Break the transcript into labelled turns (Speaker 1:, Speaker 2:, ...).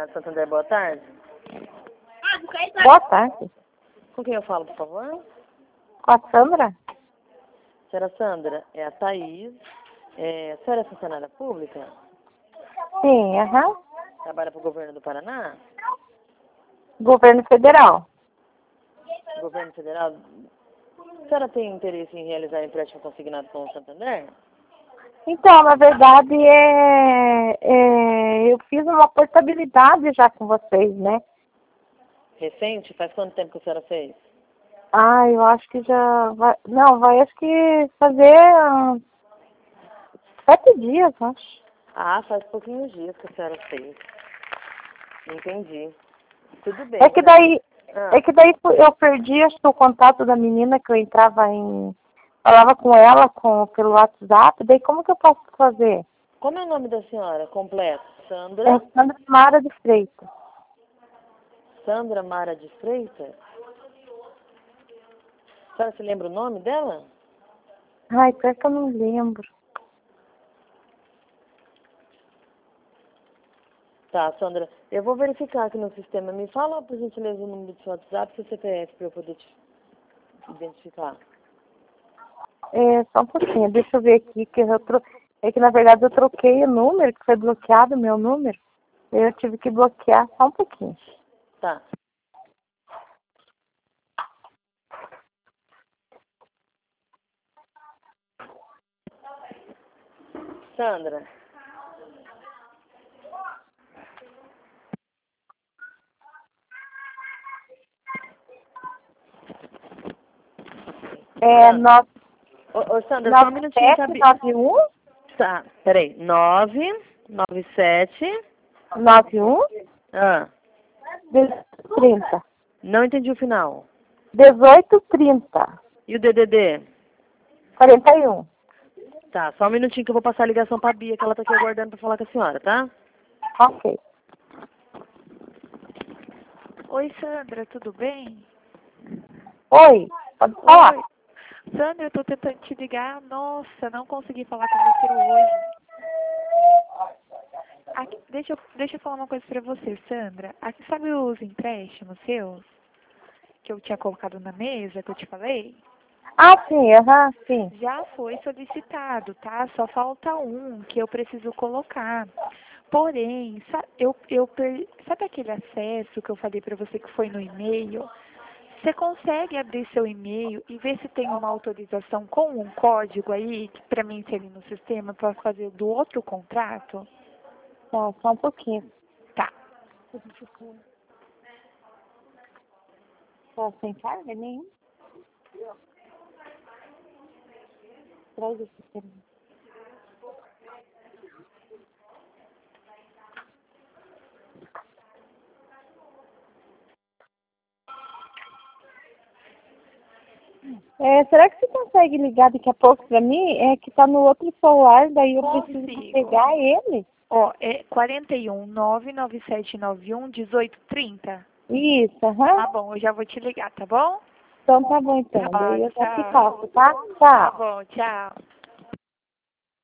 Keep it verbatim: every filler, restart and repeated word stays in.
Speaker 1: Consignado Santander, boa tarde.
Speaker 2: Boa tarde.
Speaker 1: Com quem eu falo, por favor?
Speaker 2: Com a Sandra?
Speaker 1: Senhora Sandra, é a Thaís. É, a senhora é funcionária pública?
Speaker 2: Sim, aham.
Speaker 1: Trabalha para o governo do Paraná?
Speaker 2: Governo Federal.
Speaker 1: Governo federal? A senhora tem interesse em realizar empréstimo consignado com o Santander?
Speaker 2: Então, na verdade, é, é, eu fiz uma portabilidade já com vocês, né?
Speaker 1: Recente? Faz quanto tempo que a senhora fez?
Speaker 2: Ah, eu acho que já vai... Não, vai acho que fazer uns sete dias, acho.
Speaker 1: Ah, faz pouquinhos dias que a senhora fez. Entendi. Tudo bem.
Speaker 2: É que
Speaker 1: né?
Speaker 2: daí,
Speaker 1: Ah,
Speaker 2: é que daí eu perdi acho que o contato da menina que eu entrava em... Falava com ela com, pelo WhatsApp, daí como que eu posso fazer?
Speaker 1: como é o nome da senhora completo?
Speaker 2: É
Speaker 1: Sandra?
Speaker 2: Sandra Mara de Freitas.
Speaker 1: Sandra Mara de Freitas? A senhora se lembra o nome dela?
Speaker 2: Ai, pior que eu não lembro.
Speaker 1: Tá, Sandra, eu vou verificar aqui no sistema. Me fala, por gentileza, o número do seu WhatsApp e seu C P F para eu poder te identificar.
Speaker 2: É, só um pouquinho, deixa eu ver aqui, que eu tro... é que na verdade eu troquei o número, que foi bloqueado o meu número. Eu tive que bloquear só um pouquinho.
Speaker 1: Tá. Sandra,
Speaker 2: É
Speaker 1: Sandra.
Speaker 2: nove
Speaker 1: Ô, ô, Sandra, só um minutinho,
Speaker 2: sete
Speaker 1: sabe?
Speaker 2: nove um
Speaker 1: Tá, peraí. nove nove sete.
Speaker 2: nove um
Speaker 1: Ah,
Speaker 2: trinta.
Speaker 1: não entendi o final.
Speaker 2: dezoito trinta.
Speaker 1: E o D D D?
Speaker 2: quarenta e um.
Speaker 1: Tá, só um minutinho que eu vou passar a ligação pra Bia, que ela tá aqui aguardando pra falar com a senhora, tá?
Speaker 2: Ok.
Speaker 3: Oi, Sandra, tudo bem?
Speaker 2: Oi, pode falar.
Speaker 3: Oi. Sandra, eu tô tentando te ligar. Nossa, não consegui falar com você hoje. Aqui, deixa, eu, deixa eu falar uma coisa pra você, Sandra. Aqui, sabe os empréstimos seus? Que eu tinha colocado na mesa, que eu te falei?
Speaker 2: Ah, sim, aham, sim.
Speaker 3: Já foi solicitado, tá? Só falta um que eu preciso colocar. Porém, sa- eu, eu per- sabe aquele acesso que eu falei pra você que foi no e-mail? Você consegue abrir seu e-mail e ver se tem uma autorização com um código aí para mim inserir no sistema para fazer do outro contrato?
Speaker 2: Tá, só um pouquinho.
Speaker 3: Tá.
Speaker 2: Tá sem carga nenhum? Traz esse sistema. É, será que você consegue ligar daqui a pouco pra mim? É que tá no outro celular, daí eu preciso
Speaker 3: Consigo.
Speaker 2: pegar ele.
Speaker 3: Ó, é quarenta e um, nove nove sete nove um, dezoito trinta.
Speaker 2: Isso, aham.
Speaker 3: Tá bom, eu já vou te ligar, tá bom?
Speaker 2: Então tá bom então.
Speaker 3: Tá,
Speaker 2: Daí eu já te
Speaker 3: tchau.
Speaker 2: passo, tá?
Speaker 3: Tá
Speaker 2: Tchau.
Speaker 3: bom, tchau.